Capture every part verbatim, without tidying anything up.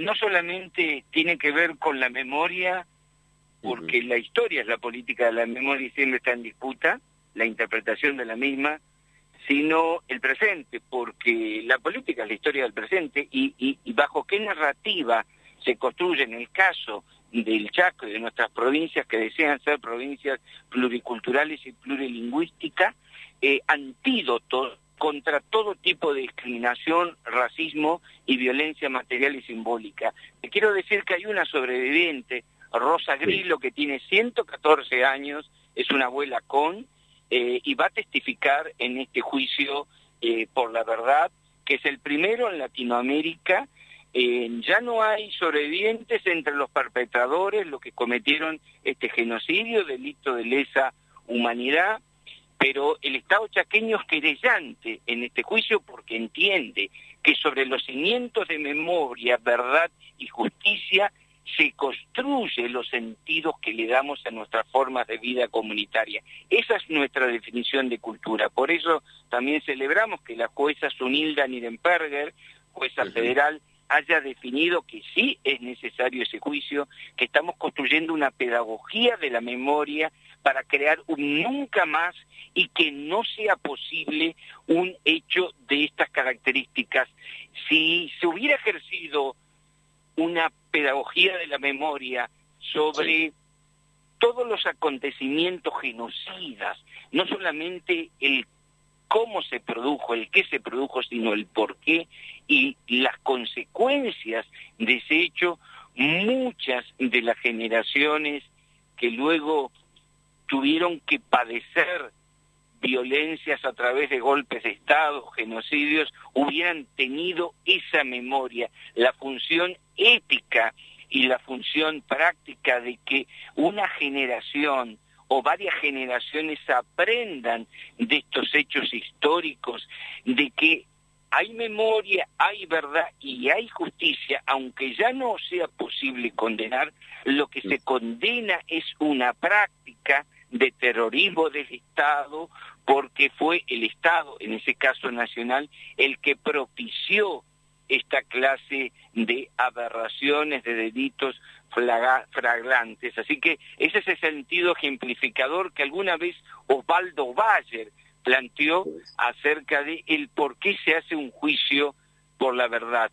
no solamente tiene que ver con la memoria, porque uh-huh. la historia es la política de la memoria y siempre está en disputa, la interpretación de la misma, sino el presente, porque la política es la historia del presente, y, y, y bajo qué narrativa se construye en el caso del Chaco y de nuestras provincias que desean ser provincias pluriculturales y plurilingüísticas, eh, antídotos contra todo tipo de discriminación, racismo y violencia material y simbólica. Te quiero decir que hay una sobreviviente, Rosa Grillo, que tiene ciento catorce años, es una abuela con, eh, y va a testificar en este juicio eh, por la verdad, que es el primero en Latinoamérica. Eh, ya no hay sobrevivientes entre los perpetradores, los que cometieron este genocidio, delito de lesa humanidad, pero el Estado chaqueño es querellante en este juicio porque entiende que sobre los cimientos de memoria, verdad y justicia se construye los sentidos que le damos a nuestras formas de vida comunitaria. Esa es nuestra definición de cultura. Por eso también celebramos que la jueza Zunilda Nirenberger, jueza federal, haya definido que sí es necesario ese juicio, que estamos construyendo una pedagogía de la memoria para crear un nunca más y que no sea posible un hecho de estas características. Si se hubiera ejercido una pedagogía de la memoria sobre sí. todos los acontecimientos genocidas, no solamente el cómo se produjo, el qué se produjo, sino el por qué y las consecuencias de ese hecho, muchas de las generaciones que luego tuvieron que padecer violencias a través de golpes de Estado, genocidios, hubieran tenido esa memoria, la función ética y la función práctica de que una generación o varias generaciones aprendan de estos hechos históricos, de que hay memoria, hay verdad y hay justicia, aunque ya no sea posible condenar, lo que se condena es una práctica de terrorismo del Estado, porque fue el Estado, en ese caso nacional, el que propició esta clase de aberraciones, de delitos flagrantes. Así que ese es el sentido ejemplificador que alguna vez Osvaldo Bayer planteó acerca de el por qué se hace un juicio por la verdad.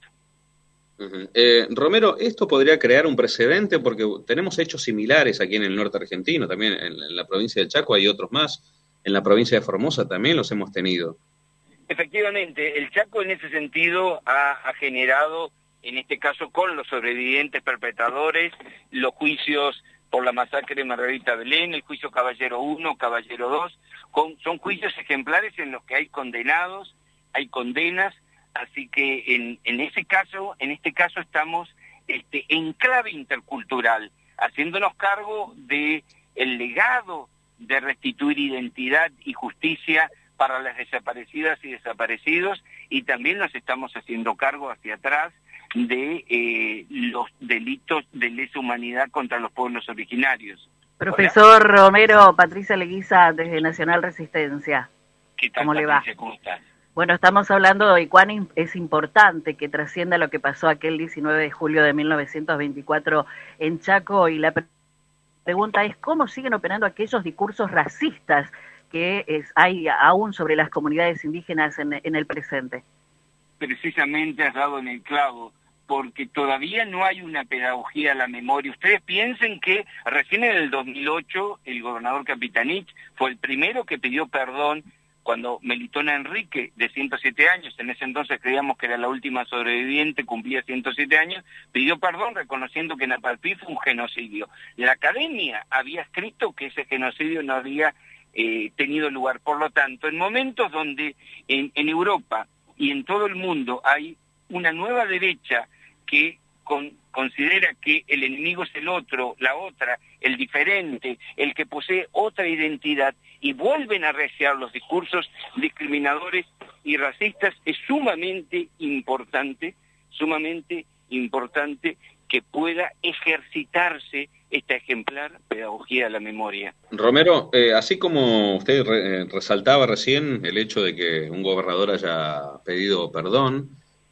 Uh-huh. Eh, Romero, ¿esto podría crear un precedente? Porque tenemos hechos similares aquí en el norte argentino, también en, en la provincia del Chaco hay otros más, en la provincia de Formosa también los hemos tenido. Efectivamente, el Chaco en ese sentido ha, ha generado, en este caso con los sobrevivientes perpetradores, los juicios por la masacre de Margarita Belén, el juicio Caballero uno, Caballero dos, con, son juicios ejemplares en los que hay condenados, hay condenas, así que en, en ese caso, en este caso estamos este, en clave intercultural, haciéndonos cargo de el legado de restituir identidad y justicia para las desaparecidas y desaparecidos, y también nos estamos haciendo cargo hacia atrás de eh, los delitos de lesa humanidad contra los pueblos originarios. Profesor ¿Hola? Romero, Patricia Leguiza desde Nacional Resistencia. ¿Qué tal, ¿Cómo Patricia? le va? ¿Cómo estás? Bueno, estamos hablando de cuán es importante que trascienda lo que pasó aquel diecinueve de julio de mil novecientos veinticuatro en Chaco, y la pregunta es ¿cómo siguen operando aquellos discursos racistas que es, hay aún sobre las comunidades indígenas en, en el presente? Precisamente has dado en el clavo, porque todavía no hay una pedagogía a la memoria. Ustedes piensen que recién en el dos mil ocho el gobernador Capitanich fue el primero que pidió perdón cuando Melitona Enrique, de ciento siete años, en ese entonces creíamos que era la última sobreviviente, cumplía ciento siete años, pidió perdón reconociendo que Napalpí fue un genocidio. La academia había escrito que ese genocidio no había eh, tenido lugar. Por lo tanto, en momentos donde en, en Europa y en todo el mundo hay una nueva derecha que con, considera que el enemigo es el otro, la otra, el diferente, el que posee otra identidad, y vuelven a arreciar los discursos discriminadores y racistas, es sumamente importante, sumamente importante que pueda ejercitarse esta ejemplar pedagogía de la memoria. Romero, eh, así como usted re, resaltaba recién el hecho de que un gobernador haya pedido perdón,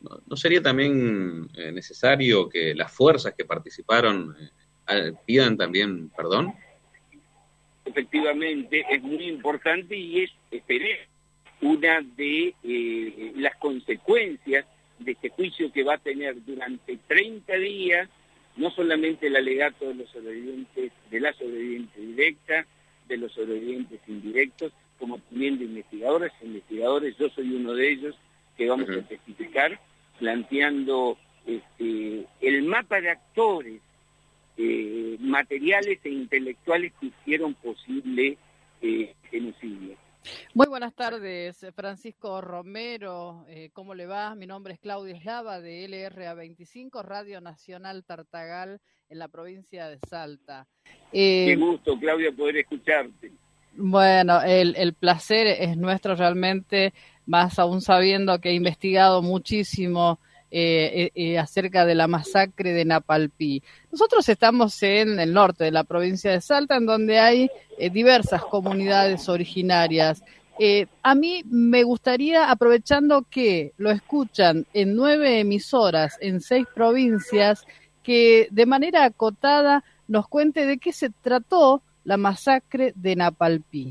¿no, no sería también eh, necesario que las fuerzas que participaron eh, pidan también perdón? Efectivamente, es muy importante y es, esperé, una de eh, las consecuencias de este juicio que va a tener durante treinta días, no solamente el alegato de los sobrevivientes, de la sobreviviente directa, de los sobrevivientes indirectos, como también de investigadores, investigadores, yo soy uno de ellos, que vamos uh-huh. a testificar, planteando este, el mapa de actores, eh, materiales e intelectuales que hicieron posible eh, genocidio. Muy buenas tardes, Francisco Romero, eh, ¿cómo le va? Mi nombre es Claudia Eslava de L R A veinticinco, Radio Nacional Tartagal, en la provincia de Salta. Eh, Qué gusto, Claudia, poder escucharte. Bueno, el, el placer es nuestro realmente, más aún sabiendo que he investigado muchísimo eh, eh, acerca de la masacre de Napalpí. Nosotros estamos en el norte de la provincia de Salta, en donde hay eh, diversas comunidades originarias. Eh, a mí me gustaría, aprovechando que lo escuchan en nueve emisoras, en seis provincias, que de manera acotada nos cuente de qué se trató la masacre de Napalpí.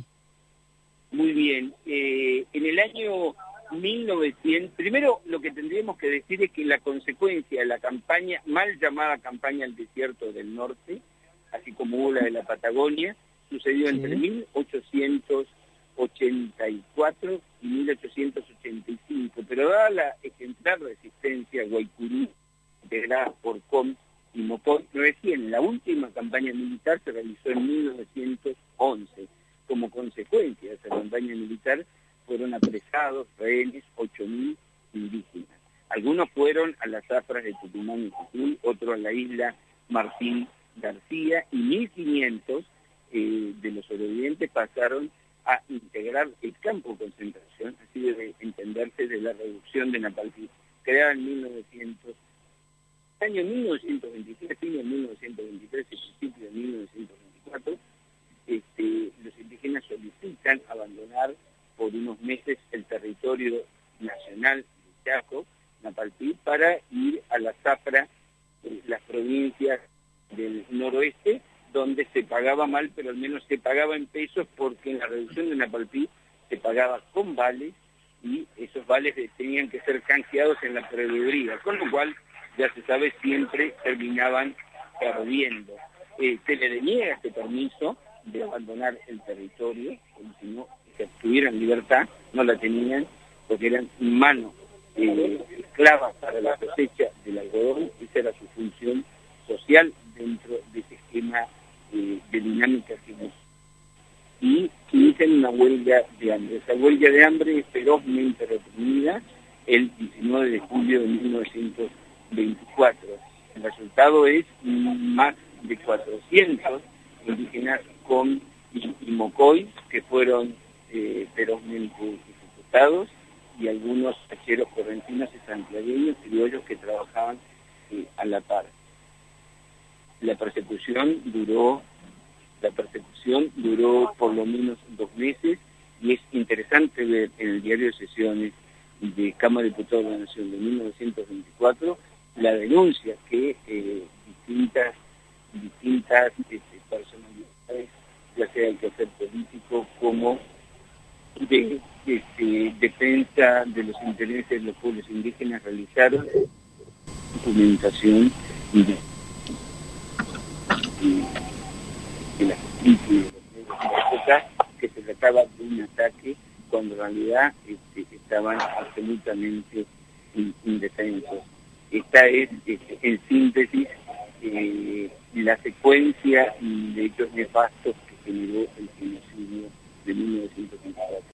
Muy bien. Eh, en el año mil novecientos, primero lo que tendríamos que decir es que la consecuencia de la campaña, mal llamada campaña al desierto del norte, así como hubo la de la Patagonia, sucedió sí. entre mil ochocientos ochenta y cuatro y mil ochocientos ochenta y cinco, pero dada la ejemplar resistencia guaycurí, integrada por Com y Mocoy, recién la última campaña militar se realizó en mil novecientos once. Como consecuencia de esa campaña militar fueron apresados, rehenes, ocho mil indígenas. Algunos fueron a las zafras de Tucumán y Jujuy, otros a la isla Martín García, y mil quinientos eh, de los sobrevivientes pasaron a integrar el campo de concentración, así debe entenderse, de la reducción de Napalpí, creada en mil novecientos, año mil novecientos veintitrés, fin de mil novecientos veintitrés y principio de mil novecientos veinticuatro, este, los indígenas solicitan abandonar por unos meses el territorio nacional de Chaco, Napalpí, para ir a la zafra de las provincias del noroeste, donde se pagaba mal, pero al menos se pagaba en pesos, porque en la reducción de Napalpí se pagaba con vales, y esos vales tenían que ser canjeados en la proveeduría, con lo cual, ya se sabe, siempre terminaban perdiendo. Eh, se le deniega este permiso de abandonar el territorio, como si no que tuvieran libertad, no la tenían, porque eran manos eh, esclavas para la cosecha del algodón. Esa era su función social dentro de ese esquema eh, de dinámica que nos... Y inician una huelga de hambre. Esa huelga de hambre es ferozmente reprimida el diecinueve de julio de mil novecientos veinticuatro. El resultado es más de cuatrocientos indígenas con y, y Mocoy, que fueron eh, ferozmente ejecutados, y algunos hacheros correntinos y santiagueños, criollos que trabajaban eh, a la par. La persecución duró, la persecución duró por lo menos dos meses, y es interesante ver en el diario de sesiones de Cámara de Diputados de la Nación de mil novecientos veinticuatro la denuncia que eh, distintas distintas este, personalidades, ya sea el quehacer político como de este, defensa de los intereses de los pueblos indígenas, realizaron documentación de, de, de la justicia de la época, que se trataba de un ataque cuando en realidad este, estaban absolutamente indefensos. Esta es, este, en síntesis, eh, la secuencia de hechos nefastos que generó el genocidio de mil novecientos veinticuatro.